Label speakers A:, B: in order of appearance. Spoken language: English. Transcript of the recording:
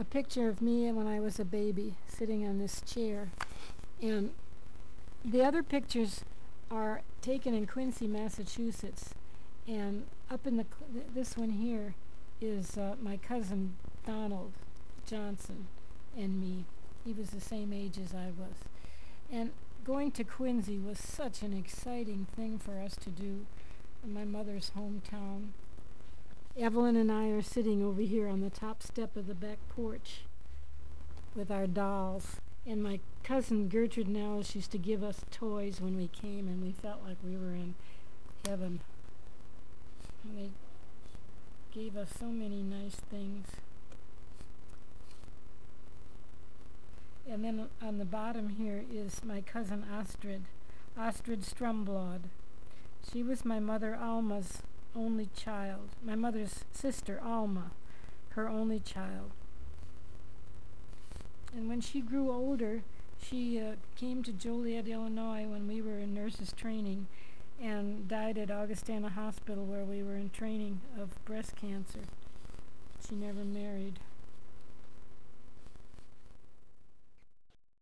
A: a picture of me when I was a baby sitting on this chair. And the other pictures are taken in Quincy, Massachusetts. And up in this one here is my cousin Donald Johnson and me. He was the same age as I was. And going to Quincy was such an exciting thing for us to do in my mother's hometown. Evelyn and I are sitting over here on the top step of the back porch with our dolls. And my cousin Gertrude Nowles used to give us toys when we came, and we felt like we were in heaven. And they gave us so many nice things. And then on the bottom here is my cousin Astrid Strumblad. She was my mother Alma's only child. My mother's sister Alma, her only child. And when she grew older, she came to Joliet, Illinois when we were in nurses training and died at Augustana Hospital where we were in training of breast cancer. She never married.